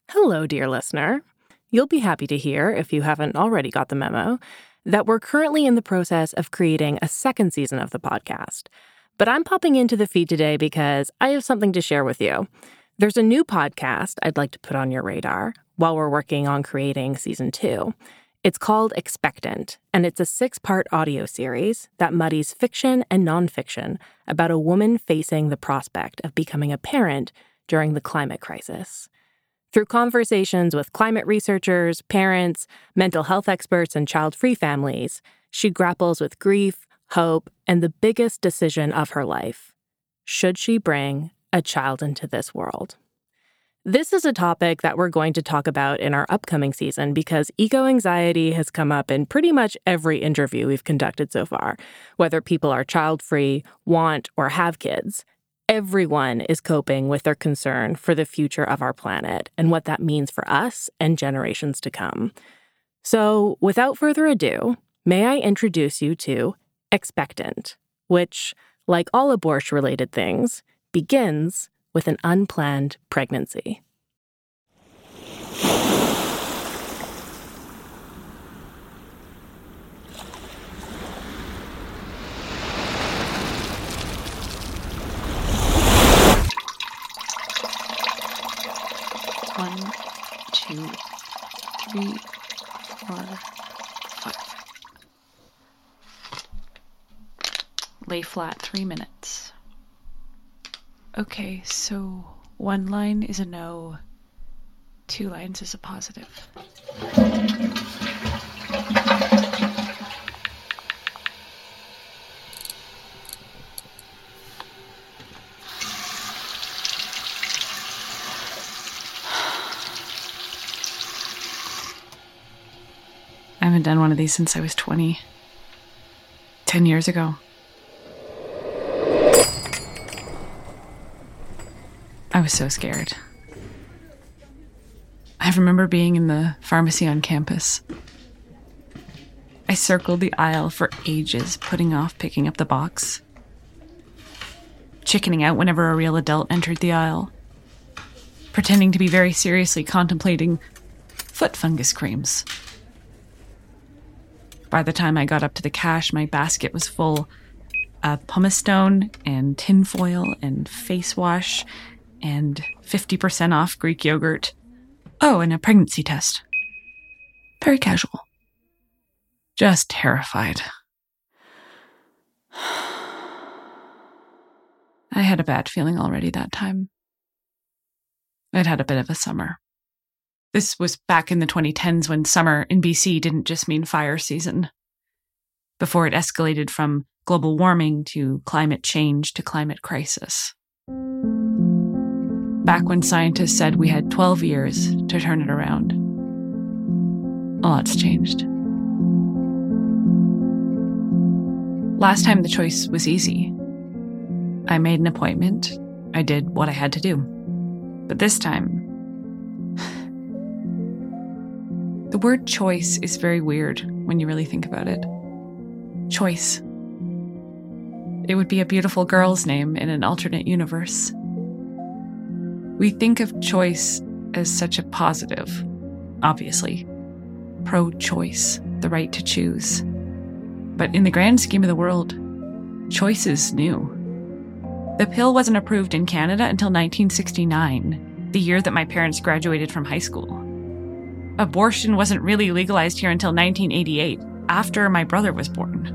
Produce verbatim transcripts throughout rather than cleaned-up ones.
Hello, dear listener. You'll be happy to hear, if you haven't already got the memo, that we're currently in the process of creating a second season of the podcast. But I'm popping into the feed today because I have something to share with you. There's a new podcast I'd like to put on your radar while we're working on creating season two. It's called Expectant, and it's a six-part audio series that muddies fiction and nonfiction about a woman facing the prospect of becoming a parent during the climate crisis. Through conversations with climate researchers, parents, mental health experts, and child-free families, she grapples with grief, hope, and the biggest decision of her life. Should she bring a child into this world? This is a topic that we're going to talk about in our upcoming season because eco-anxiety has come up in pretty much every interview we've conducted so far, whether people are child-free, want, or have kids. Everyone is coping with their concern for the future of our planet and what that means for us and generations to come. So, without further ado, may I introduce you to Expectant, which, like all abortion-related things, begins with an unplanned pregnancy. One, two, three, four, five. Lay flat three minutes. Okay, so one line is a no, two lines is a positive. I haven't done one of these since I was twenty. Ten years ago. I was so scared. I remember being in the pharmacy on campus. I circled the aisle for ages, putting off picking up the box. Chickening out whenever a real adult entered the aisle. Pretending to be very seriously contemplating foot fungus creams. By the time I got up to the cash, my basket was full of pumice stone and tinfoil and face wash and fifty percent off Greek yogurt. Oh, and a pregnancy test. Very casual. Just terrified. I had a bad feeling already that time. I'd had a bit of a summer. This was back in the twenty tens when summer in B C didn't just mean fire season. Before it escalated from global warming to climate change to climate crisis. Back when scientists said we had twelve years to turn it around. A lot's changed. Last time the choice was easy. I made an appointment. I did what I had to do. But this time, the word choice is very weird when you really think about it. Choice. It would be a beautiful girl's name in an alternate universe. We think of choice as such a positive, obviously. Pro-choice, the right to choose. But in the grand scheme of the world, choice is new. The pill wasn't approved in Canada until nineteen sixty-nine, the year that my parents graduated from high school. Abortion wasn't really legalized here until nineteen eighty-eight, after my brother was born.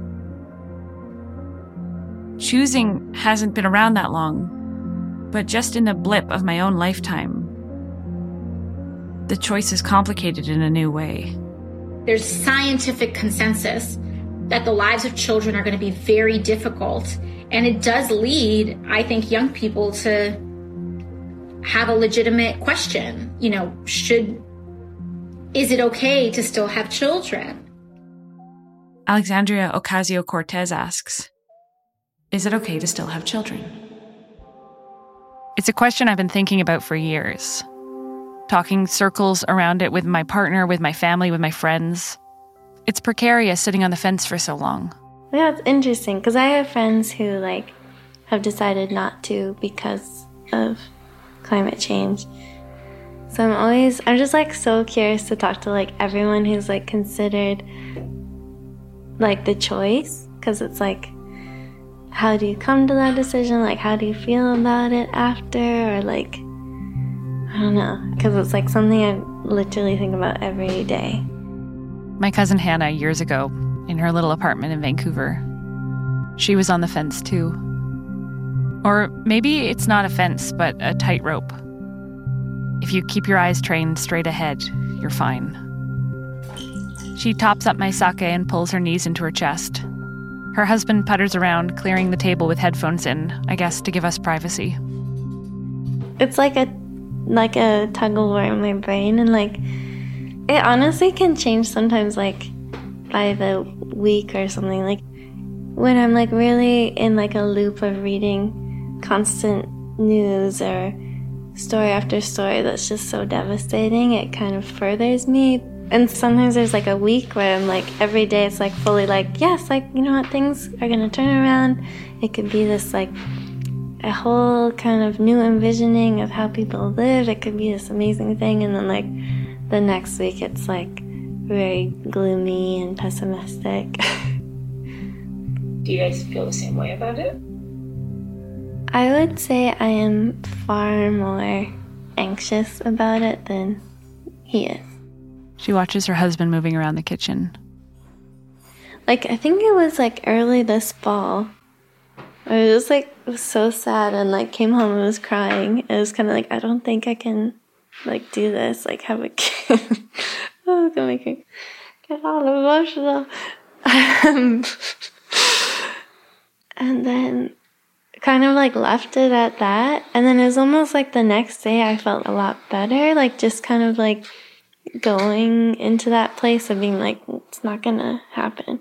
Choosing hasn't been around that long, but just in the blip of my own lifetime, the choice is complicated in a new way. There's scientific consensus that the lives of children are going to be very difficult, and it does lead, I think, young people to have a legitimate question. You know, should, is it okay to still have children? Alexandria Ocasio-Cortez asks, is it okay to still have children? It's a question I've been thinking about for years. Talking circles around it with my partner, with my family, with my friends. It's precarious sitting on the fence for so long. Yeah, it's interesting because I have friends who like have decided not to because of climate change. So I'm always, I'm just like so curious to talk to like everyone who's like considered like the choice, because it's like, how do you come to that decision? Like, how do you feel about it after? Or like, I don't know, because it's like something I literally think about every day. My cousin Hannah, years ago, in her little apartment in Vancouver, she was on the fence too. Or maybe it's not a fence, but a tightrope. If you keep your eyes trained straight ahead, you're fine. She tops up my sake and pulls her knees into her chest. Her husband putters around, clearing the table with headphones in, I guess to give us privacy. It's like a like a tug of war in my brain, and like it honestly can change sometimes, like by the week or something. Like when I'm like really in like a loop of reading constant news or story after story that's just so devastating, it kind of furthers me. And sometimes there's like a week where I'm like, every day it's like fully like, yes, like, you know what, things are gonna turn around. It could be this like a whole kind of new envisioning of how people live. It could be this amazing thing. And then like the next week it's like very gloomy and pessimistic. Do you guys feel the same way about it? I would say I am far more anxious about it than he is. She watches her husband moving around the kitchen. Like, I think it was like early this fall. I was like was so sad and like came home and was crying. It was kind of like, I don't think I can like do this, like have a kid. Oh, it's gonna make me get all emotional. Um, and then kind of like left it at that. And then it was almost like the next day I felt a lot better, like just kind of like going into that place of being like, it's not gonna happen.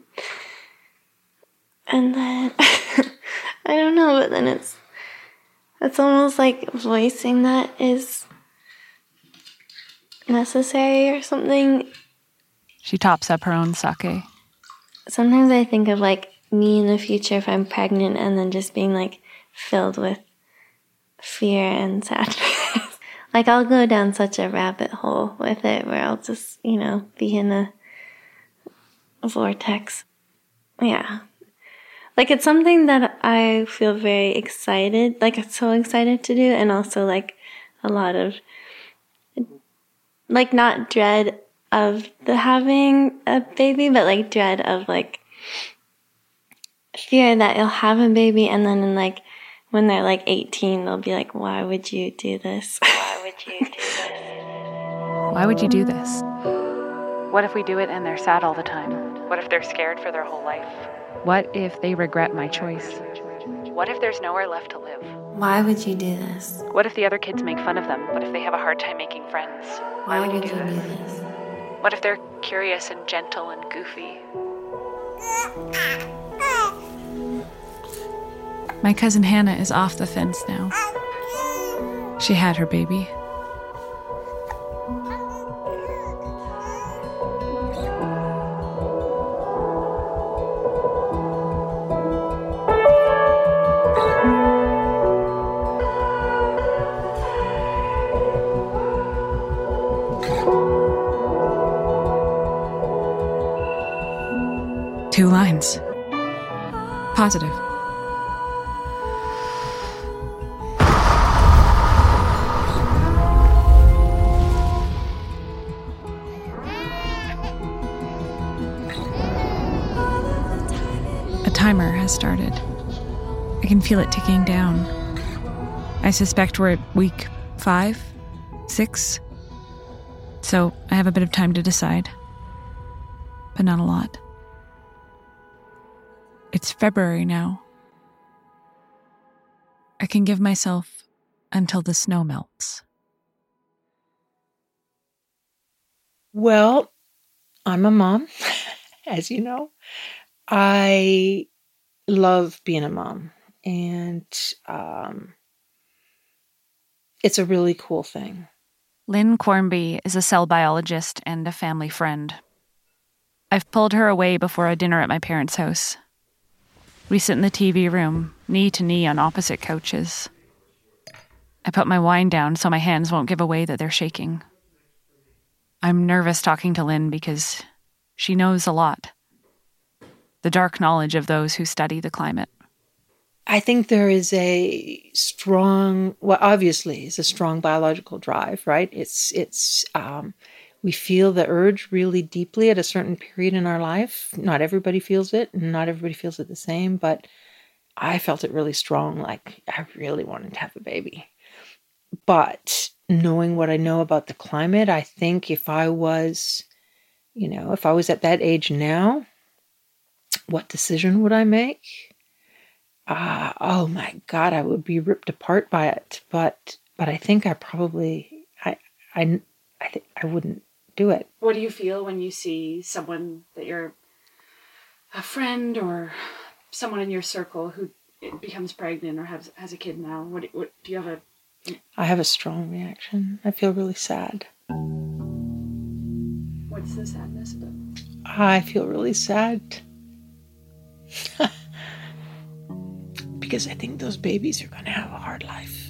And then I don't know, but then it's it's almost like voicing that is necessary or something. She tops up her own sake. Sometimes I think of like me in the future if I'm pregnant and then just being like filled with fear and sadness. Like I'll go down such a rabbit hole with it where I'll just, you know, be in a vortex. Yeah. Like it's something that I feel very excited, like so excited to do, and also like a lot of, like not dread of the having a baby, but like dread of like fear that you'll have a baby and then in like when they're like eighteen, they'll be like, why would you do this? Why would you do this? Why would you do this? What if we do it and they're sad all the time? What if they're scared for their whole life? What if they regret my choice? What if there's nowhere left to live? Why would you do this? What if the other kids make fun of them? What if they have a hard time making friends? Why, Why would you do, you do this? this? What if they're curious and gentle and goofy? My cousin Hannah is off the fence now. She had her baby. Two lines. Positive. A timer has started. I can feel it ticking down. I suspect we're at week five, six. So I have a bit of time to decide. But not a lot. It's February now. I can give myself until the snow melts. Well, I'm a mom, as you know. I love being a mom, and um, it's a really cool thing. Lynn Cornby is a cell biologist and a family friend. I've pulled her away before a dinner at my parents' house. We sit in the T V room, knee to knee on opposite couches. I put my wine down so my hands won't give away that they're shaking. I'm nervous talking to Lynn because she knows a lot. The dark knowledge of those who study the climate. I think there is a strong, well, obviously, it's a strong biological drive, right? It's, it's, um, we feel the urge really deeply at a certain period in our life. Not everybody feels it, and not everybody feels it the same, but I felt it really strong, like I really wanted to have a baby. But knowing what I know about the climate, I think if I was, you know, if I was at that age now, what decision would I make? Uh, oh my God, I would be ripped apart by it. But but I think I probably, I I I think I wouldn't do it. What do you feel when you see someone that you're a friend or someone in your circle who becomes pregnant or has has a kid now? What, what do you have a? I have a strong reaction. I feel really sad. What's the sadness about? I feel really sad. Because I think those babies are going to have a hard life.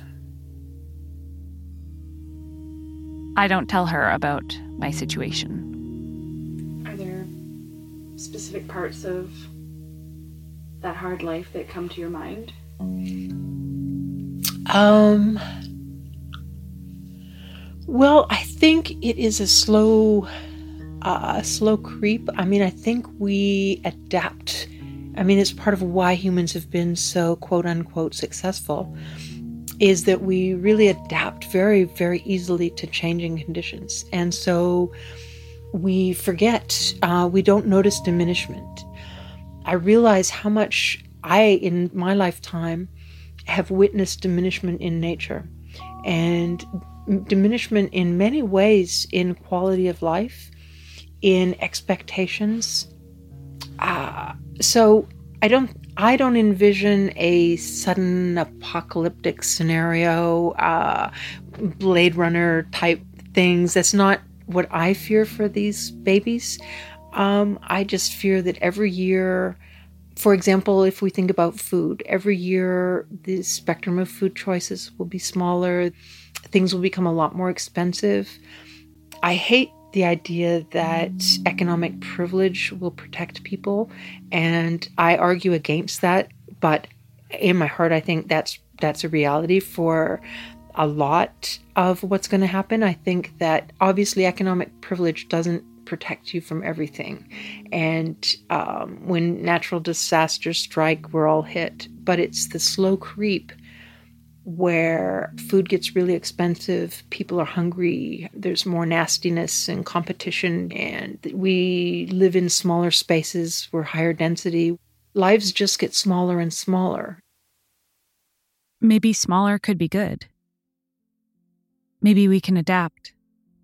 I don't tell her about my situation. Are there specific parts of that hard life that come to your mind? Um. Well, I think it is a slow, uh, slow creep. I mean, I think we adapt. I mean, it's part of why humans have been so quote unquote successful, is that we really adapt very, very easily to changing conditions. And so we forget, uh, we don't notice diminishment. I realize how much I, in my lifetime, have witnessed diminishment in nature, and diminishment in many ways in quality of life, in expectations. Uh, so I don't I don't envision a sudden apocalyptic scenario, uh, Blade Runner type things. That's not what I fear for these babies. Um, I just fear that every year, for example, if we think about food, every year the spectrum of food choices will be smaller. Things will become a lot more expensive. I hate the idea that economic privilege will protect people, and I argue against that. But in my heart, I think that's that's a reality for a lot of what's going to happen. I think that obviously economic privilege doesn't protect you from everything, and um, when natural disasters strike, we're all hit. But it's the slow creep where food gets really expensive, people are hungry, there's more nastiness and competition, and we live in smaller spaces, we're higher density. Lives just get smaller and smaller. Maybe smaller could be good. Maybe we can adapt.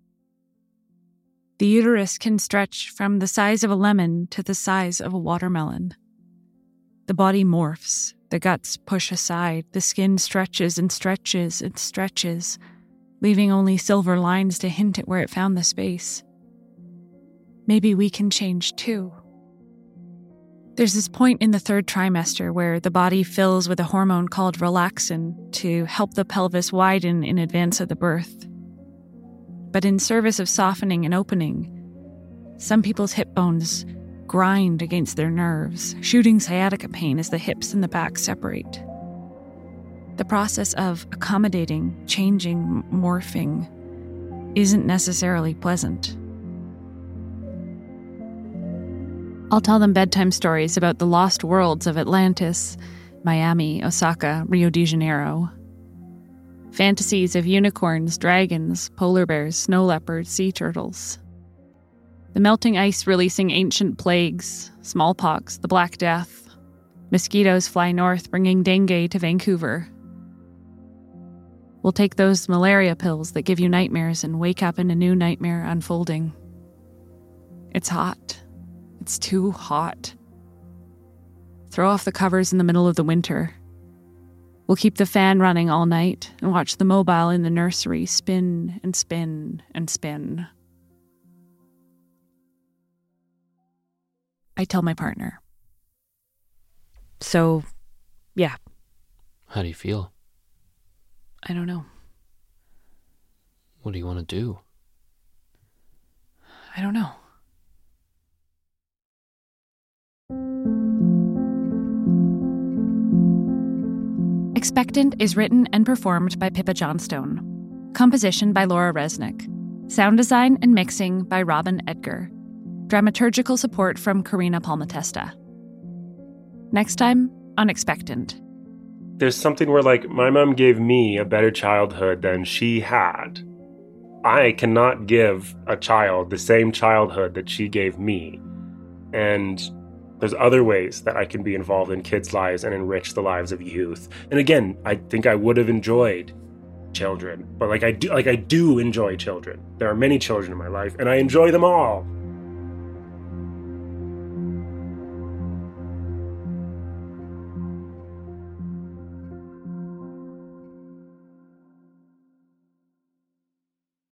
The uterus can stretch from the size of a lemon to the size of a watermelon. The body morphs. The guts push aside, the skin stretches and stretches and stretches, leaving only silver lines to hint at where it found the space. Maybe we can change too. There's this point in the third trimester where the body fills with a hormone called relaxin to help the pelvis widen in advance of the birth. But in service of softening and opening, some people's hip bones grind against their nerves, shooting sciatica pain as the hips and the back separate. The process of accommodating, changing, morphing isn't necessarily pleasant. I'll tell them bedtime stories about the lost worlds of Atlantis, Miami, Osaka, Rio de Janeiro. Fantasies of unicorns, dragons, polar bears, snow leopards, sea turtles. The melting ice releasing ancient plagues, smallpox, the Black Death. Mosquitoes fly north, bringing dengue to Vancouver. We'll take those malaria pills that give you nightmares and wake up in a new nightmare unfolding. It's hot. It's too hot. Throw off the covers in the middle of the winter. We'll keep the fan running all night and watch the mobile in the nursery spin and spin and spin. I tell my partner. So, yeah. How do you feel? I don't know. What do you want to do? I don't know. Expectant is written and performed by Pippa Johnstone. Composition by Laura Resnick. Sound design and mixing by Robin Edgar. Dramaturgical support from Karina Palmatesta. Next time on Expectant. There's something where, like, my mom gave me a better childhood than she had. I cannot give a child the same childhood that she gave me. And there's other ways that I can be involved in kids' lives and enrich the lives of youth. And again, I think I would have enjoyed children, but like I do, like I do enjoy children. There are many children in my life, and I enjoy them all.